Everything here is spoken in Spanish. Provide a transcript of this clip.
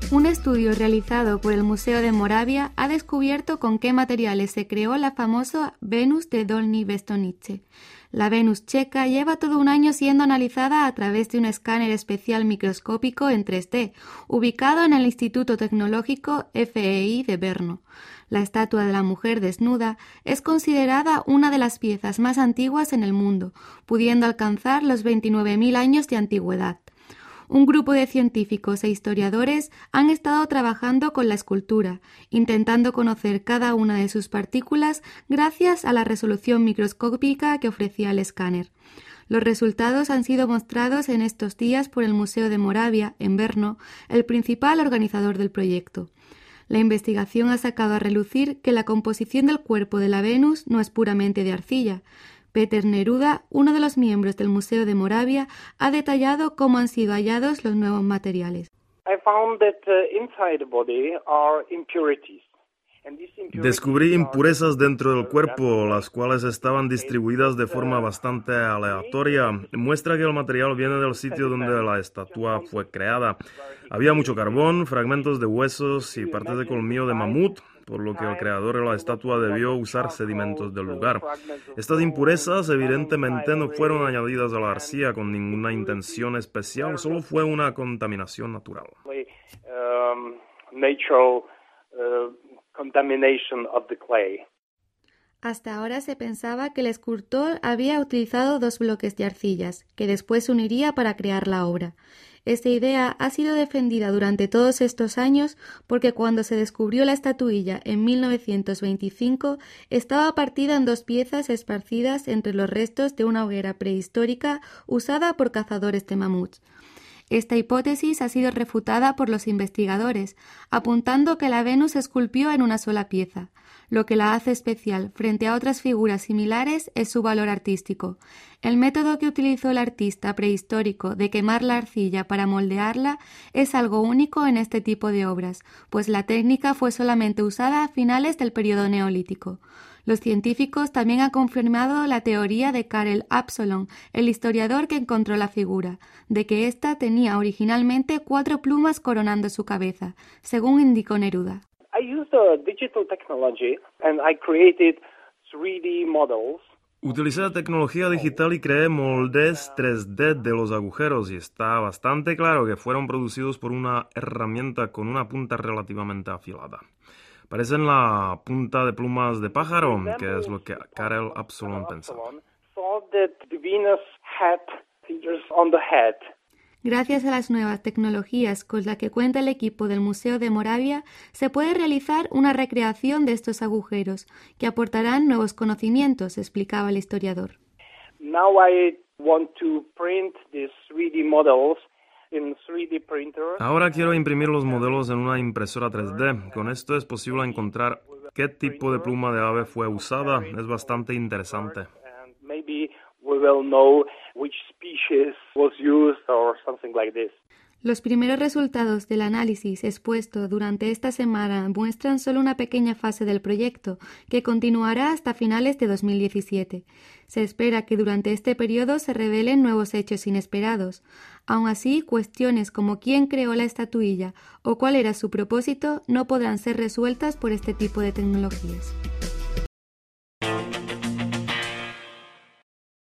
Un estudio realizado por el Museo de Moravia ha descubierto con qué materiales se creó la famosa Venus de Dolní Věstonice. La Venus checa lleva todo un año siendo analizada a través de un escáner especial microscópico en 3D, ubicado en el Instituto Tecnológico FEI de Brno. La estatua de la mujer desnuda es considerada una de las piezas más antiguas en el mundo, pudiendo alcanzar los 29.000 años de antigüedad. Un grupo de científicos e historiadores han estado trabajando con la escultura, intentando conocer cada una de sus partículas gracias a la resolución microscópica que ofrecía el escáner. Los resultados han sido mostrados en estos días por el Museo de Moravia, en Brno, el principal organizador del proyecto. La investigación ha sacado a relucir que la composición del cuerpo de la Venus no es puramente de arcilla. Peter Neruda, uno de los miembros del Museo de Moravia, ha detallado cómo han sido hallados los nuevos materiales. Descubrí impurezas dentro del cuerpo, las cuales estaban distribuidas de forma bastante aleatoria. Muestra que el material viene del sitio donde la estatua fue creada. Había mucho carbón, fragmentos de huesos y partes de colmillo de mamut, por lo que el creador de la estatua debió usar sedimentos del lugar. Estas impurezas evidentemente no fueron añadidas a la arcilla con ninguna intención especial, solo fue una contaminación natural. Hasta ahora se pensaba que el escultor había utilizado 2 bloques de arcillas, que después uniría para crear la obra. Esta idea ha sido defendida durante todos estos años porque cuando se descubrió la estatuilla en 1925 estaba partida en 2 piezas esparcidas entre los restos de una hoguera prehistórica usada por cazadores de mamuts. Esta hipótesis ha sido refutada por los investigadores, apuntando que la Venus se esculpió en una sola pieza. Lo que la hace especial frente a otras figuras similares es su valor artístico. El método que utilizó el artista prehistórico de quemar la arcilla para moldearla es algo único en este tipo de obras, pues la técnica fue solamente usada a finales del periodo neolítico. Los científicos también han confirmado la teoría de Karel Absalon, el historiador que encontró la figura, de que ésta tenía originalmente 4 plumas coronando su cabeza, según indicó Neruda. Utilicé la tecnología digital y creé moldes 3D de los agujeros y está bastante claro que fueron producidos por una herramienta con una punta relativamente afilada. Parecen la punta de plumas de pájaro, que es lo que Karel Absalon pensaba. Gracias a las nuevas tecnologías con las que cuenta el equipo del Museo de Moravia, se puede realizar una recreación de estos agujeros, que aportarán nuevos conocimientos, explicaba el historiador. Ahora quiero imprimir los modelos en una impresora 3D. Con esto es posible encontrar qué tipo de pluma de ave fue usada. Es bastante interesante. Los primeros resultados del análisis expuesto durante esta semana muestran solo una pequeña fase del proyecto, que continuará hasta finales de 2017. Se espera que durante este periodo se revelen nuevos hechos inesperados. Aun así, cuestiones como quién creó la estatuilla o cuál era su propósito no podrán ser resueltas por este tipo de tecnologías.